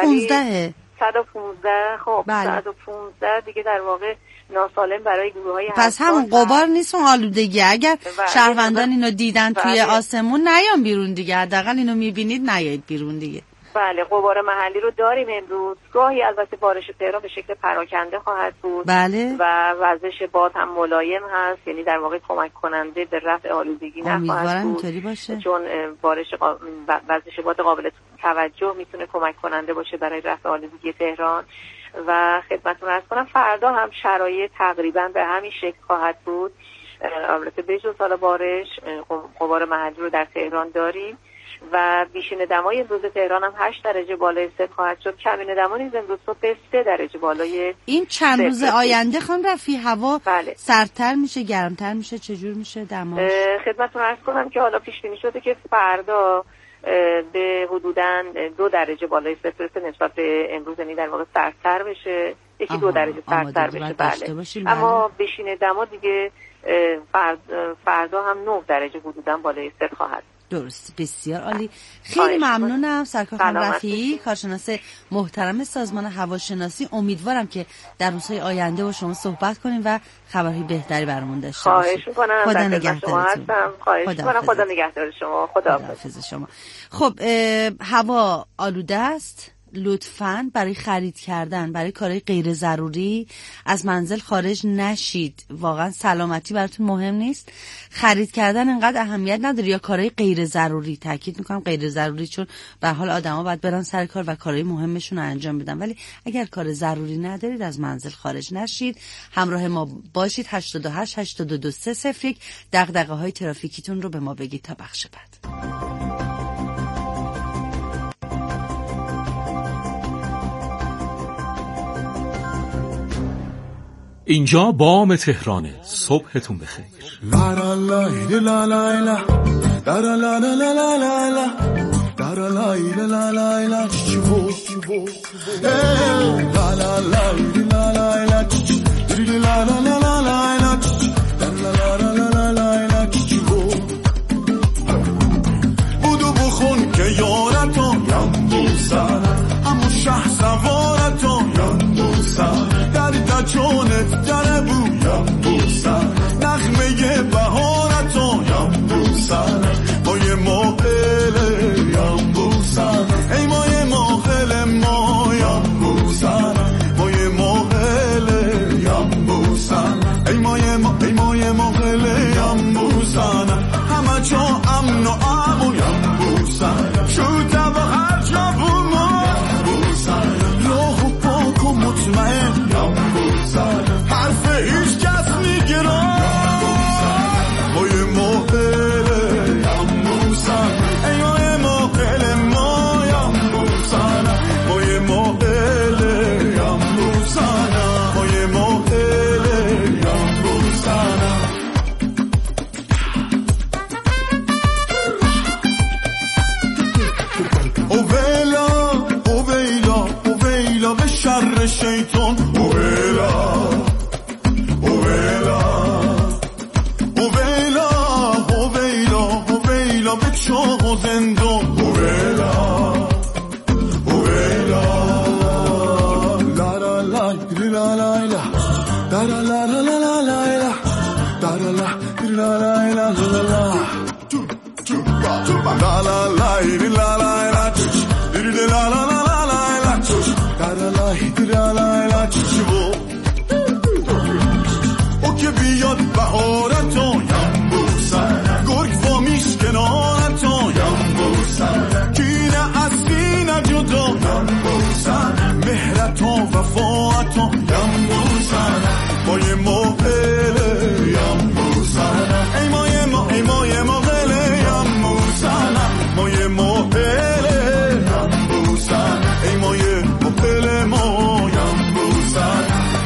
115. 115. خب بله. 115 دیگه در واقع ناسالم برای گروه‌های پس همون غبار نیست اون آلودگی. اگر شهروندان اینو دیدن توی آسمون نیان بیرون دیگه، حداقل اینو میبینید نیایید بیرون دیگه. بله غبار محلی رو داریم امروز. گاهی البته بارش تهران به شکل پراکنده خواهد بود. بله. و وزش باد هم ملایم هست، یعنی در واقع کمک کننده به رفع آلودگی نخواهد بود. اینطوری باشه. چون وزش باد قابل توجه میتونه کمک کننده باشه برای رفع آلودگی تهران. و خدمتتون عرض کنم فردا هم شرایط تقریبا به همین شکل خواهد بود. البته بجز حالا بارش غبار محلی رو در تهران داریم و بیشین دمای امروز تهران هم 8 درجه بالای صفر خواهد شد. کمین دما نیز امروز صبح به 3 درجه بالای این چند روز آینده خانم رفیعی هوا بله. سردتر میشه، گرمتر میشه، چجور میشه دماش؟ خدمتتون عرض کنم که حالا پیش بینی شده که فردا به حدوداً 2 درجه بالای صفر نسبت به امروز، یعنی در واقع سردتر بشه، 1-2 درجه سردتر بشه. بله. اما بشین دما دیگه فردا هم 9 درجه حدوداً بالای صفر خواهد. درست، بسیار عالی. خیلی ممنونم سرکار خانم رفیعی، کارشناس محترم سازمان هواشناسی. امیدوارم که در روزهای آینده با شما صحبت کنیم و خبرهای بهتری برامون داشته باشید. خواهش می‌کنم. خدا نگهدارتون. خواهش می‌کنم. خدا نگهدار شما. خداحافظ شما. خب هوا آلوده است. لطفاً برای خرید کردن، برای کارهای غیر ضروری از منزل خارج نشید. واقعا سلامتی براتون مهم نیست؟ خرید کردن انقدر اهمیت نداره یا کارهای غیر ضروری؟ تاکید میکنم غیر ضروری، چون به حال آدما باید برن سر کار و کارهای مهمشون رو انجام بدن، ولی اگر کار ضروری ندارید از منزل خارج نشید. همراه ما باشید. 88 82 301 دغدغه‌های ترافیکیتون رو به ما بگید تا بخش بعد. اینجا بام تهرانه. صبحتون بخیر. لا لا لا لا لا لا لا لا لا لا لا لا لا لا لا لا لا لا چیو چیو لا لا لا لا لا لا لا لا لا لا لا لا لا چیو بودو بخون که یارتون یمبوسا همون شه سوارتون یمبوسا در چونت در بویم بوسا نغمه بهارتون یم بوسا مای ماهل یم بوسا ای مای ماهل ما یم بوسا مای ماهل یم بوسا ای مای ماهل یم بوسا همه جا امن و امون یم بوسا شوتا و هر جا بوما یم بوسا روح و پاک و مطمئن حرف هیچ کس میگیرم مای ماهل یم بوسن ای مای ماهل ما یم بوسن مای ماهل یم بوسن مای ماهل یم بوسن اویلا اویلا اویلا به شر شیطان شوق و زندون اویلا اویلا لا لا لا لا لا لا لا لا لا لا لا لا لا لا او که بیاد بهارتون یم بوسن گرگ با میشکنارتون یم بوسن کینه اصلی نجدا یم بوسن مهرتون وفاعتون یم بوسن مای ماهل یم بوسن ای مای ما ای مای ماهل یم بوسن مای ماهل یم بوسن ای مای ماهل ما یم بوسن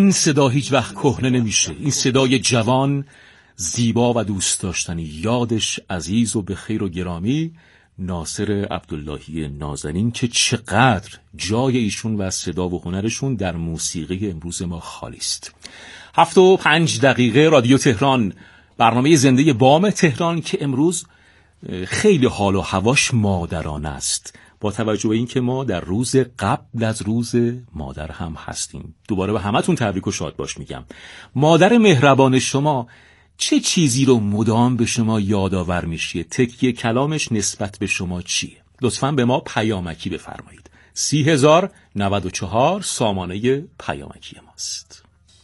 این صدا هیچ وقت کهنه نمیشه. این صدای جوان، زیبا و دوست داشتنی، یادش عزیز و بخیر و گرامی، ناصر عبداللهی نازنین، که چقدر جای ایشون و صدا و هنرشون در موسیقی امروز ما خالی است. 7:05 رادیو تهران، برنامه زنده بام تهران که امروز خیلی حال و هواش مادرانه است، با توجه به این که ما در روز قبل از روز مادر هم هستیم. دوباره به همتون تبریک و شاد باش میگم. مادر مهربان شما چه چیزی رو مدام به شما یادآور میشه؟ تکیه کلامش نسبت به شما چیه؟ لطفاً به ما پیامکی بفرمایید. 30,094 سامانه پیامکی ماست.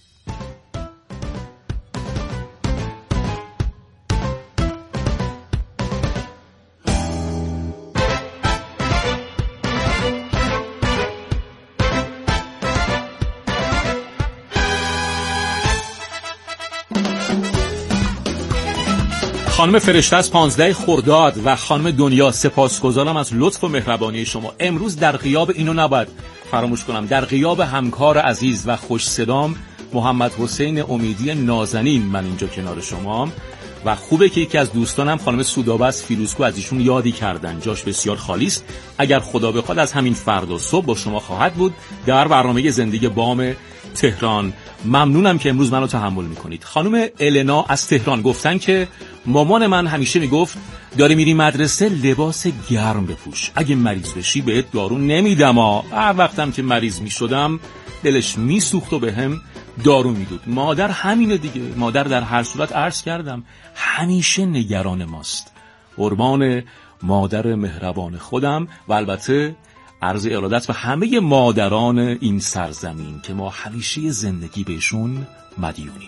خانم فرشته از 15 خرداد و خانم دنیا، سپاسگزارم از لطف و مهربانی شما. امروز در غیاب اینو نباید فراموش کنم، در غیاب همکار عزیز و خوش صدام محمد حسین امیدی نازنین من اینجا کنار شمام و خوبه که یکی از دوستانم خانم سودابه از فیروزکو از ایشون یادی کردن، جاش بسیار خالی است. اگر خدا بخواد از همین فردا صبح با شما خواهد بود در برنامه زندگی بام تهران. ممنونم که امروز منو تحمل میکنید. خانم النا از تهران گفتن که مامان من همیشه میگفت داری میری مدرسه لباس گرم بپوش، اگه مریض بشی بهت دارو نمیدم. هر وقتم که مریض میشدم دلش میسوخت و بهم دارو میداد. مادر همینه دیگه. مادر در هر صورت عرض کردم همیشه نگران ماست. قربان مادر مهربان خودم و البته عرض ارادت به همه مادران این سرزمین که ما همیشه زندگی بهشون مدیونیم.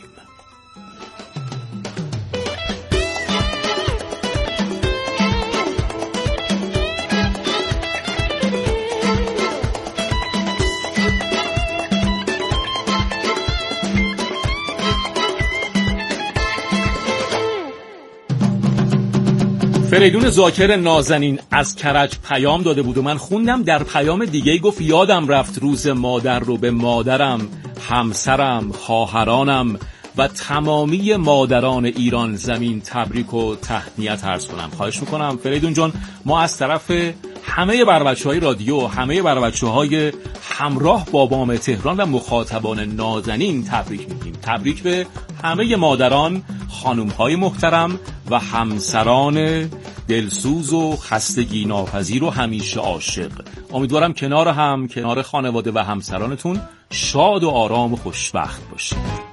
فریدون زاکر نازنین از کرج پیام داده بود و من خوندم. در پیام دیگه گفت یادم رفت روز مادر رو به مادرم، همسرم، خواهرانم و تمامی مادران ایران زمین تبریک و تهنیت عرض کنم. خواهش میکنم فریدون جان، ما از طرف همه بچه‌های رادیو، همه بچه‌های همراه با بام تهران و مخاطبان نازنین تبریک میگیم. تبریک به همه مادران، خانم‌های محترم و همسران دلسوز و خستگی ناپذیر و همیشه عاشق. امیدوارم کنار خانواده و همسرانتون شاد و آرام و خوشبخت باشید.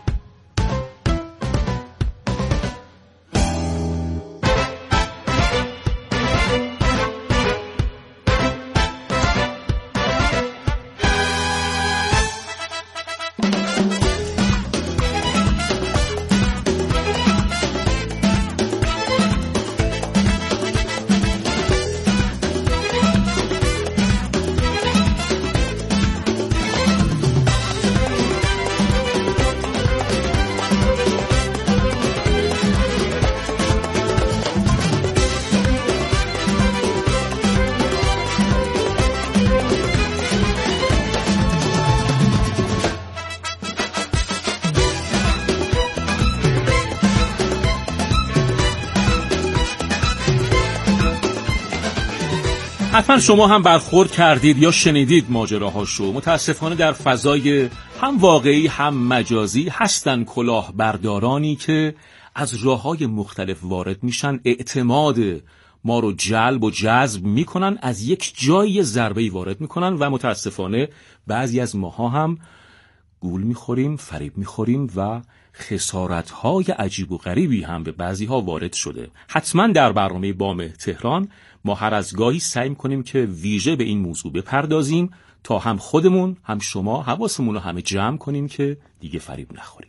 حتما شما هم برخورد کردید یا شنیدید ماجراهاشو. متاسفانه در فضای هم واقعی هم مجازی هستن کلاهبردارانی که از راه‌های مختلف وارد میشن، اعتماد ما رو جلب و جذب میکنن، از یک جایی ضربه‌ای وارد میکنن و متاسفانه بعضی از ماها هم گول میخوریم، فریب میخوریم و خسارت‌های عجیب و غریبی هم به بعضی‌ها وارد شده. حتما در برنامه بام تهران ما هر از گاهی سعی می‌کنیم که ویژه به این موضوع بپردازیم تا هم خودمون هم شما حواسمون رو همه جمع کنیم که دیگه فریب نخوریم.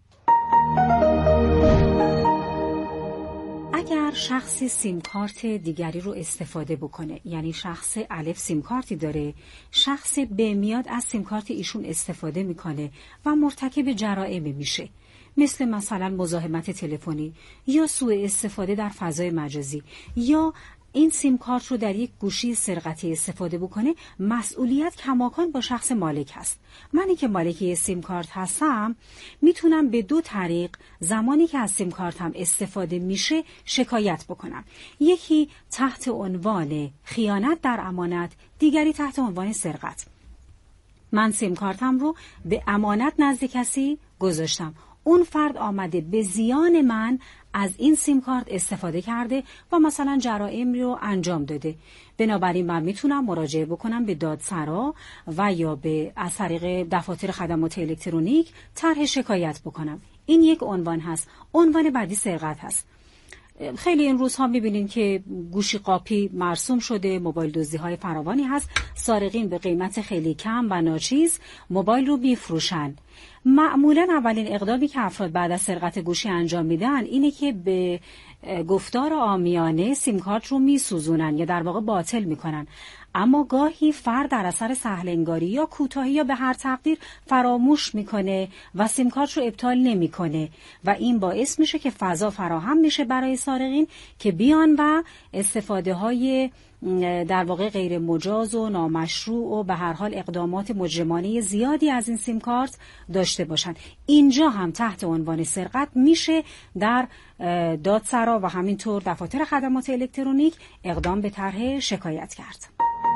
اگر شخصی سیم کارت دیگری رو استفاده بکنه، یعنی شخص الف سیم کارتی داره، شخص ب میاد از سیم کارت ایشون استفاده میکنه و مرتکب جرائم میشه، مثلا مزاحمت تلفنی یا سوء استفاده در فضای مجازی یا این سیم کارت رو در یک گوشی سرقتی استفاده بکنه، مسئولیت کماکان با شخص مالک هست. منی که مالک یه سیم کارت هستم میتونم به 2 طریق زمانی که از سیم کارتم استفاده میشه شکایت بکنم. یکی تحت عنوان خیانت در امانت، دیگری تحت عنوان سرقت. من سیم کارتم رو به امانت نزد کسی گذاشتم، اون فرد آمده به زیان من از این سیم کارت استفاده کرده و مثلا جرائم رو انجام داده. بنابراین من میتونم مراجعه بکنم به دادسرا و یا از طریق دفاتر خدمات الکترونیک طرح شکایت بکنم. این یک عنوان هست. عنوان بعدی سرقت هست. خیلی این روزها میبینین که گوشی قاپی مرسوم شده، موبایل دزدی‌های فراوانی هست. سارقین به قیمت خیلی کم و ناچیز موبایل رو میفروشن. معمولا اولین اقدامی که افراد بعد از سرقت گوشی انجام میدن اینه که به گفتار عامیانه سیم کارت رو میسوزونن یا در واقع باطل میکنن. اما گاهی فرد در اثر سهل‌انگاری یا کوتاهی یا به هر تقدیر فراموش میکنه و سیم کارت رو ابطال نمیکنه و این باعث میشه که فضا فراهم میشه برای سارقین که بیان و استفاده های در واقع غیر مجاز و نامشروع و به هر حال اقدامات مجرمانه زیادی از این سیم کارت داشته باشن. اینجا هم تحت عنوان سرقت میشه در دادسرا و همینطور دفاتر خدمات الکترونیک اقدام به طرح شکایت کرد.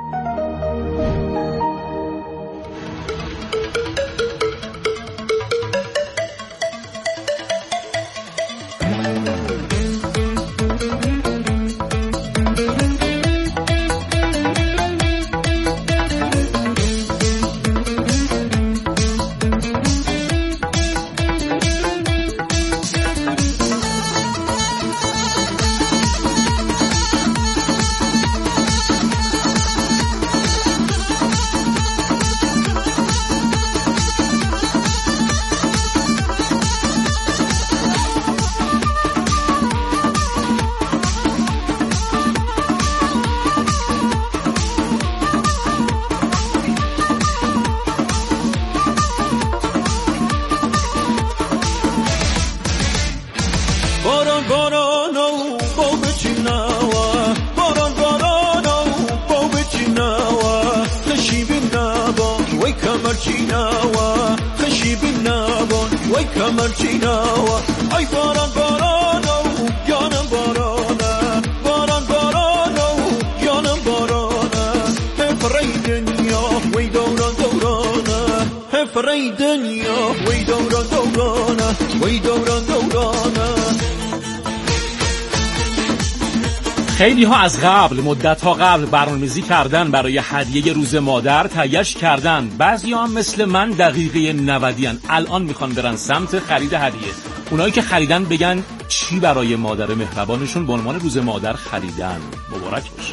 خیلی ها از مدت ها قبل برنامه‌ریزی کردن برای هدیه روز مادر، تهیه‌اش کردن. بعضی هم مثل من دقیقه 90 الان میخوان برن سمت خرید هدیه. اونایی که خریدن بگن چی برای مادر مهربانشون به عنوان روز مادر خریدن. مبارک باشه.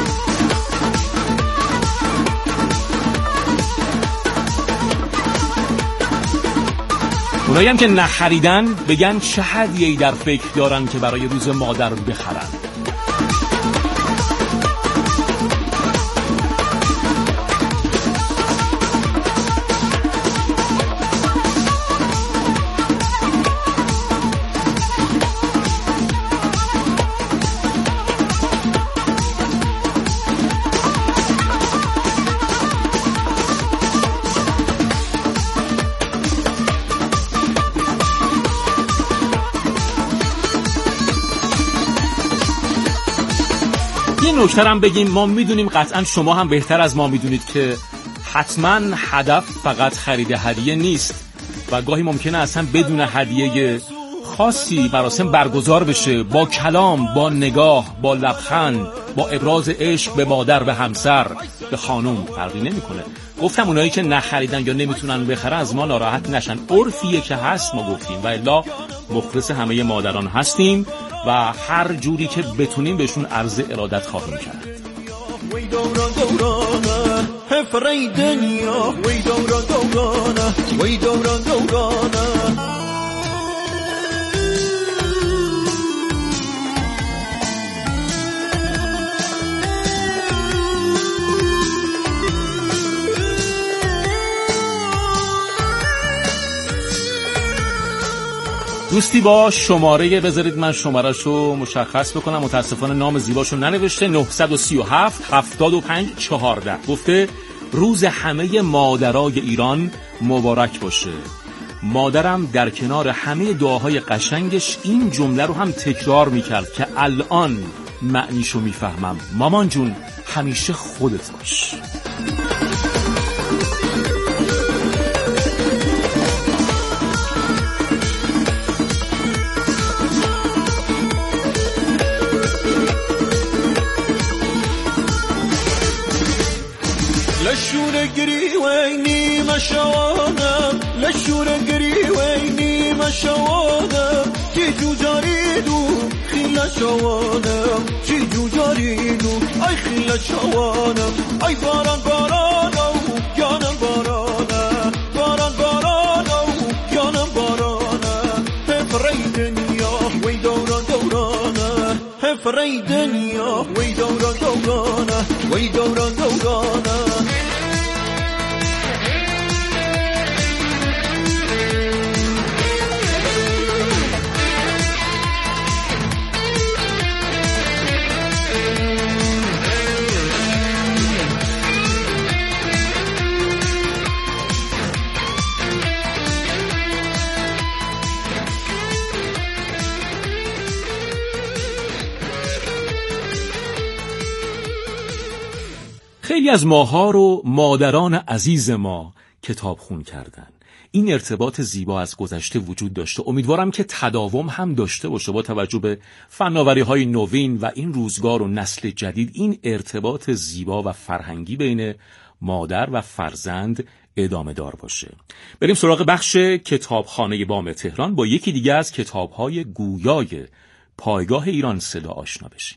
اونایی هم که نخریدن بگن چه هدیه‌ای در فکر دارن که برای روز مادر بخرن. نکترم بگیم، ما میدونیم قطعا شما هم بهتر از ما میدونید که حتما هدف فقط خرید هدیه نیست و گاهی ممکنه اصلا بدون هدیه خاصی مراسم برگزار بشه، با کلام، با نگاه، با لبخند، با ابراز عشق به مادر، به همسر، به خانم فرقی نمیکنه. گفتم اونایی که نخریدن یا نمیتونن بخرن از ما ناراحت نشن، عرفیه که هست ما گفتیم و الا مخلص همه مادران هستیم و هر جوری که بتونیم بهشون عرض ارادت خواهیم کرد. دوستی با شماره، بذارید من شماره‌شو مشخص بکنم، متاسفانه نام زیباشو ننوشته، 937 75 14. گفته روز همه مادرای ایران مبارک باشه. مادرم در کنار همه دعاهای قشنگش این جمله رو هم تکرار میکرد که الان معنیشو میفهمم. مامان جون همیشه خودت باش. لشورگری وینی مشوانم، لشورگری وینی مشوانم، کی جوجاریدو خیلا شوانم، کی جوجاریدو ای خیلا شوانم، ای باران بارانو جانم بارانم، باران بارانو جانم بارانم، هفری دنیا وی دوران دورانه، هفری دنیا وی دوران دورانه، وی دوران دورانه. خیلی از ماها رو مادران عزیز ما کتاب خون کردن. این ارتباط زیبا از گذشته وجود داشته. امیدوارم که تداوم هم داشته باشه. با توجه به فناوری‌های نوین و این روزگار و نسل جدید، این ارتباط زیبا و فرهنگی بین مادر و فرزند ادامه دار باشه. بریم سراغ بخش کتابخانه بام تهران، با یکی دیگه از کتاب‌های گویای پایگاه ایران صدا آشنا بشیم.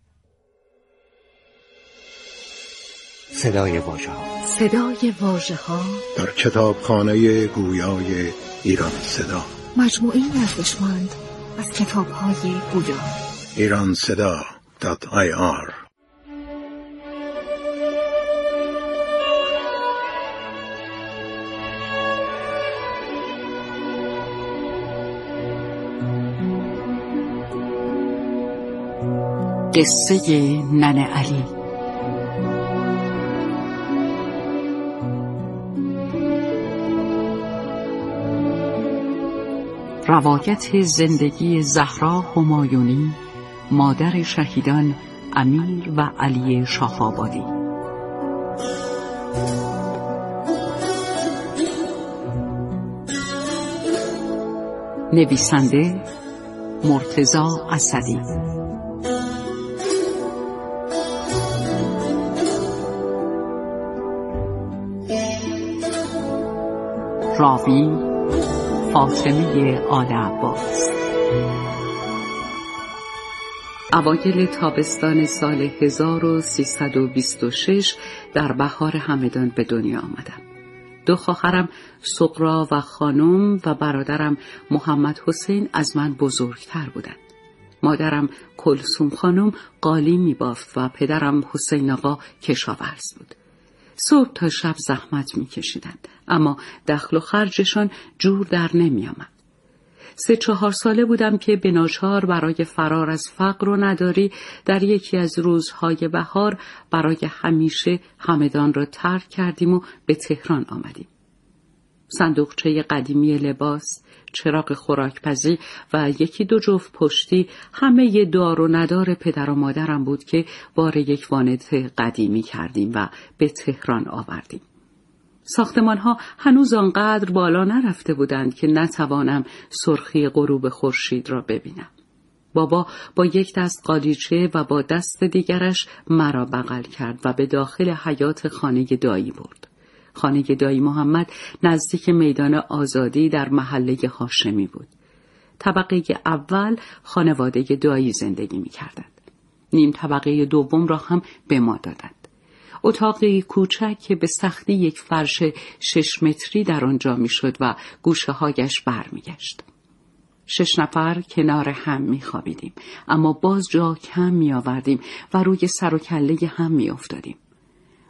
صدای واژه‌ها، صدای واژه‌ها در کتابخانه گویای ایران صدا، مجموعه ارزشمند از کتاب‌های گویا. iranseda.ir. قصه ننه علی. روایت زندگی زهرا همایونی، مادر شهیدان امیر و علی شاه‌آبادی. نویسنده مرتضی اسدی. راوی فاطمه آل عباس. اوایل تابستان سال 1326 در بهار همدان به دنیا آمدم. دو خواهرم سغرا و خانم و برادرم محمد حسین از من بزرگتر بودند. مادرم کلثوم خانم قالی می‌بافت و پدرم حسین آقا کشاورز بود. صبح تا شب زحمت می‌کشیدند، اما دخل و خرجشان جور در نمی‌آمد. 3-4 ساله بودم که به ناچار برای فرار از فقر و نداری در یکی از روزهای بهار برای همیشه همدان را ترک کردیم و به تهران آمدیم. صندوقچه قدیمی لباس، چراغ خوراکپزی و 1-2 جفت پشتی همه دار و ندار پدر و مادرم بود که بار یک وانت قدیمی کردیم و به تهران آوردیم. ساختمان‌ها هنوز آنقدر بالا نرفته بودند که نتوانم سرخی غروب خورشید را ببینم. بابا با یک دست قالیچه و با دست دیگرش مرا بغل کرد و به داخل حیاط خانه دایی برد. خانه دایی محمد نزدیک میدان آزادی در محله هاشمی بود. طبقه اول خانواده دایی زندگی می‌کردند. نیم طبقه دوم را هم به ما دادند. اتاقی کوچک که به سختی یک فرش 6 متری در آنجا میشد و گوشه‌هایش برمیگشت. 6 نفر کنار هم میخوابیدیم، اما باز جا کم میآوردیم و روی سر و کله هم میافتادیم.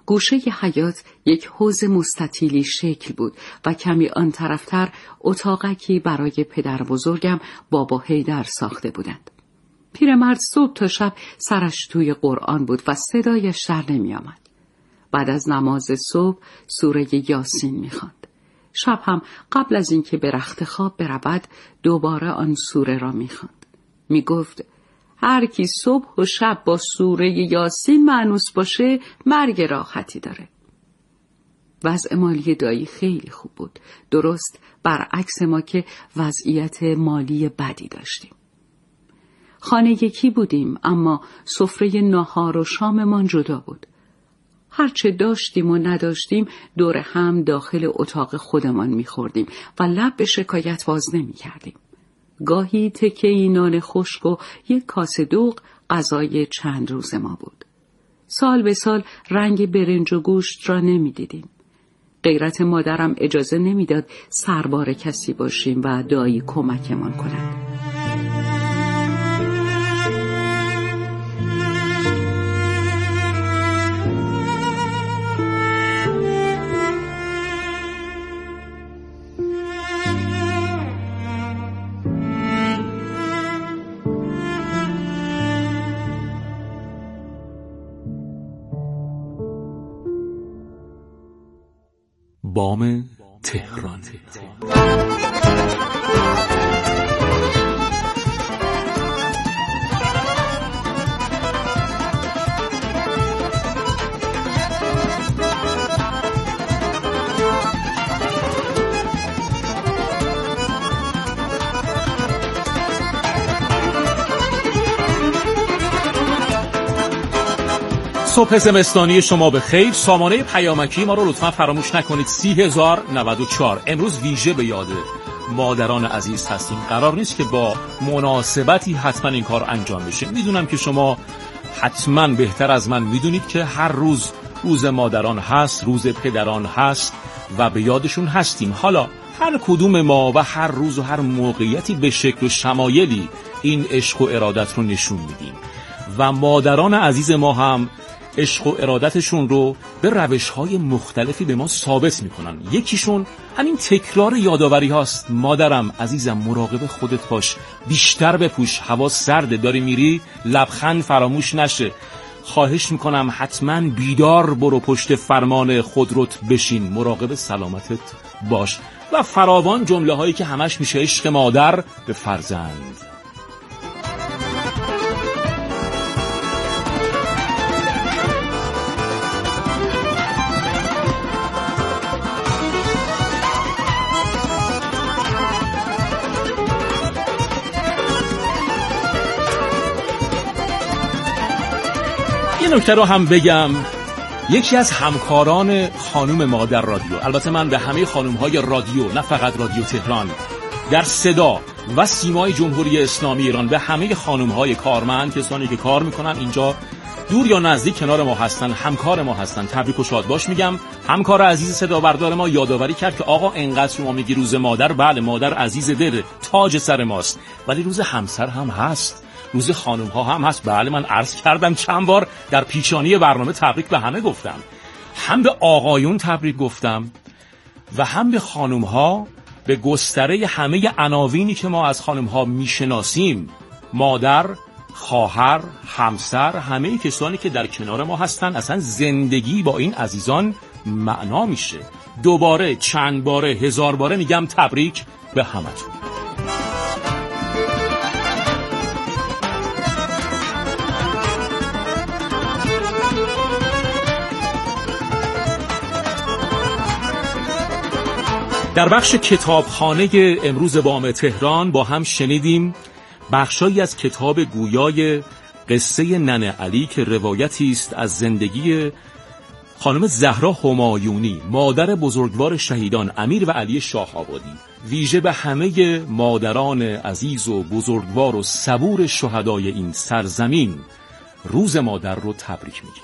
گوشه حیاط یک حوض مستطیلی شکل بود و کمی آن طرفتر اتاقکی برای پدر بزرگم بابا حیدر ساخته بودند. پیرمرد صبح تا شب سرش توی قرآن بود و صدایش در نمی آمد. بعد از نماز صبح سوره یاسین می خواند. شب هم قبل از اینکه به رخت خواب برود دوباره آن سوره را می خواند. می گفت هر کی صبح و شب با سوره یاسین مانوس باشه مرگ راحتی داره. وضع مالی دایی خیلی خوب بود، درست برعکس ما که وضعیت مالی بدی داشتیم. خانه یکی بودیم اما سفره ناهار و شاممان جدا بود. هرچه داشتیم و نداشتیم دور هم داخل اتاق خودمان می‌خوردیم و لب به شکایت باز نمی‌کردیم. گاهی تکه‌ای نان خشک و یک کاسه دوغ غذای چند روز ما بود. سال به سال رنگ برنج و گوشت را نمی‌دیدیم. غیرت مادرم اجازه نمی‌داد سربار کسی باشیم و دایی کمکمان کند. بام تهران. صبح زمستانی شما به خیر. سامانه پیامکی ما رو لطفا فراموش نکنید. 30,094. امروز ویژه به یاد مادران عزیز هستیم. قرار نیست که با مناسبتی حتما این کار انجام بشه. میدونم که شما حتما بهتر از من میدونید که هر روز روز مادران هست، روز پدران هست و به یادشون هستیم. حالا هر کدوم ما و هر روز و هر موقعیتی به شکل و شمایلی این عشق و ارادت رو نشون میدیم و مادران عزیز ما هم عشق و ارادتشون رو به روش‌های مختلفی به ما ثابت میکنن. یکیشون همین تکرار یادآوری هاست. مادرم عزیزم مراقب خودت باش، بیشتر بپوش، هوا سرده، داری میری، لبخند فراموش نشه، خواهش میکنم حتما بیدار برو پشت فرمان خودروت بشین، مراقب سلامتت باش و فراوان جمله هایی که همش میشه عشق مادر به فرزند. یه نکته رو هم بگم، یکی از همکاران خانم ما در رادیو، البته من به همه خانم‌های رادیو، نه فقط رادیو تهران، در صدا و سیمای جمهوری اسلامی ایران، به همه خانم‌های کارمند، کسانی که کار میکنن اینجا دور یا نزدیک کنار ما هستن، همکار ما هستن، تبریک و شادباش میگم. همکار عزیز صدا بردار ما یادآوری کرد که آقا انقدر شما میگی روز مادر، بله مادر عزیز دل، تاج سر ماست، ولی روز همسر هم هست، روز خانم ها هم هست. بله من عرض کردم چند بار در پیشانی برنامه تبریک به همه گفتم، هم به آقایون تبریک گفتم و هم به خانم ها، به گستره همه عناوینی که ما از خانم ها میشناسیم، مادر، خواهر، همسر، همه کسانی که در کنار ما هستن. اصلا زندگی با این عزیزان معنا میشه. دوباره، چند باره، هزار باره میگم تبریک به همتون. در بخش کتابخانه امروز بام تهران با هم شنیدیم بخشایی از کتاب گویای قصه ننه علی که روایتی است از زندگی خانم زهرا همایونی، مادر بزرگوار شهیدان امیر و علی شاه آبادی. ویژه به همه مادران عزیز و بزرگوار و صبور شهدای این سرزمین روز مادر رو تبریک میگیم.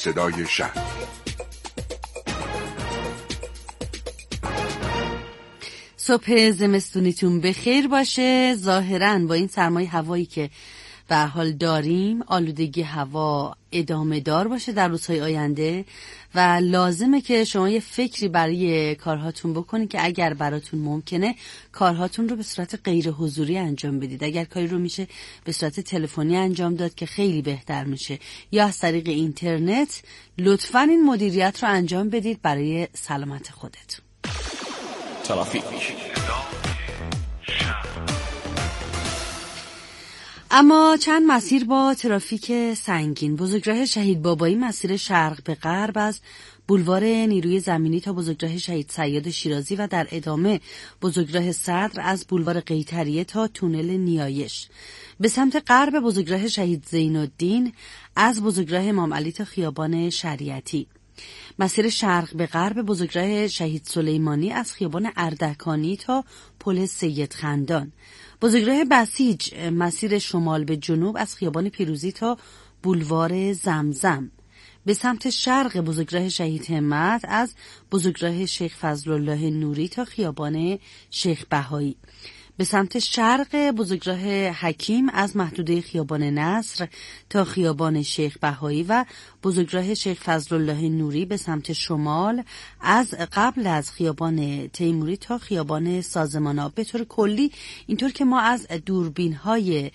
صدای شهر. صبح زمستونیتون بخیر باشه. ظاهراً با این سرمای هوایی که به هر حال داریم، آلودگی هوا ادامه دار باشه در روزهای آینده و لازمه که شما یه فکری برای کارهاتون بکنید که اگر براتون ممکنه کارهاتون رو به صورت غیر حضوری انجام بدید. اگر کاری رو میشه به صورت تلفنی انجام داد که خیلی بهتر میشه، یا از طریق اینترنت، لطفاً این مدیریت رو انجام بدید برای سلامت خودتون. ترافیک. اما چند مسیر با ترافیک سنگین. بزرگراه شهید بابایی مسیر شرق به غرب از بولوار نیروی زمینی تا بزرگراه شهید صیاد شیرازی و در ادامه بزرگراه صدر از بولوار قیطریه تا تونل نیایش. به سمت غرب بزرگراه شهید زین‌الدین از بزرگراه امام علی تا خیابان شریعتی. مسیر شرق به غرب بزرگراه شهید سلیمانی از خیابان اردکانی تا پل سید خندان. بزرگراه بسیج مسیر شمال به جنوب از خیابان پیروزی تا بولوار زمزم. به سمت شرق بزرگراه شهید همت از بزرگراه شیخ فضلالله نوری تا خیابان شیخ بهایی. به سمت شرق بزرگراه حکیم از محدوده خیابان نصر تا خیابان شیخ بهایی و بزرگراه شیخ فضلالله نوری به سمت شمال از قبل از خیابان تیموری تا خیابان سازمان آب. به طور کلی اینطور که ما از دوربین‌های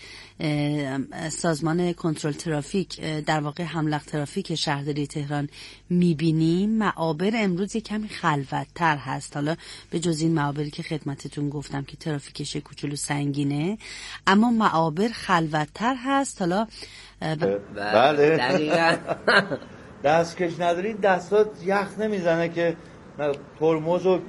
سازمان کنترل ترافیک، در واقع حملق ترافیک شهرداری تهران میبینیم، معابر امروز یک کمی خلوت‌تر هست. حالا به جز این معابری که خدمتتون گفتم که ترافیکش کوچولو سنگینه، اما معابر خلوت‌تر هست. حالا بله دقیقاً. دستکش نداری دستات یخ نمیزنه که ترمز و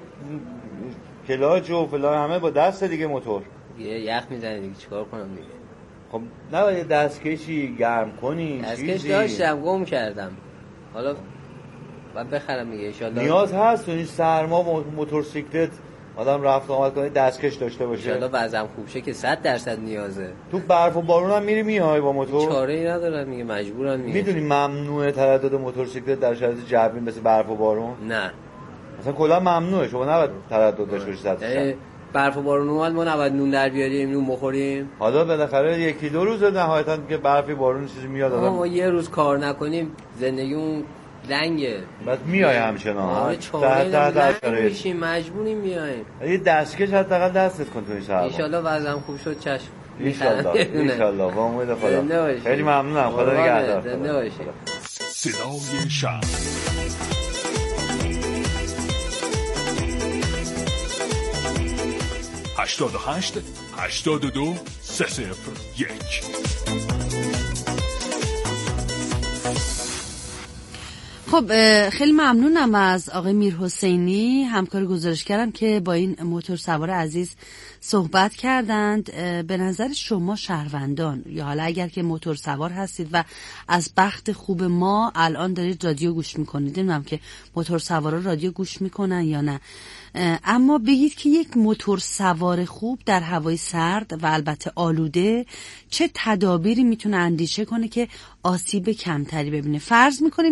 کلاج و فلان همه با دست دیگه موتور یخ میزنه دیگه، چیکار کنم دیگه؟ خب نباید دستکشی گرم کنی؟ دستکش داشتم گم کردم، حالا باید بخرم دیگه ان شاءالله. نیاز هست تو این سرما موتورسیکلت آدم رفت آمد کنه دستکش داشته باشه. ان شاءالله وضعم خوب شه که 100% نیازه. تو برف و بارون هم میری میای با موتور؟ چاره‌ای ندارن دیگه، مجبورن میگه. میدونی ممنوعه تردد موتورسیکلت در شرایط جوی مثل برف و بارون؟ نه اصلا کلا ممنوعه، شما نباید تردد داشته باشی. برف و بارون اومد ما نباید نون در بیاریم، نون بخوریم. حالا بالاخره یکی دو روز نهایتا که برفی بارون چیزی میاد آدم. ما یه روز کار نکنیم زندگیمون لنگه. بس میای همچنان. تحت میشیم، مجبوریم میایم. یه دستکش حداقل دستت کن تو این سرما. ان شاءالله وضعم خوب شد چشم. ان شاءالله با امید خدا. خیلی ممنونم، خدا نگهدار. زنده باشی. صدای شهر. ...88-82-301. خب خیلی ممنونم از آقای میرحسینی، همکار گزارشگرم که با این موتور سوار عزیز صحبت کردند. به نظر شما شهروندان، یا حالا اگر که موتور سوار هستید و از بخت خوب ما الان دارید رادیو گوش میکنید، نمیدونم که موتور سوارا رادیو گوش میکنن یا نه، اما بگید که یک موتور سوار خوب در هوای سرد و البته آلوده چه تدابیری میتونه اندیشه کنه که آسیب کمتری ببینه. فرض میکنیم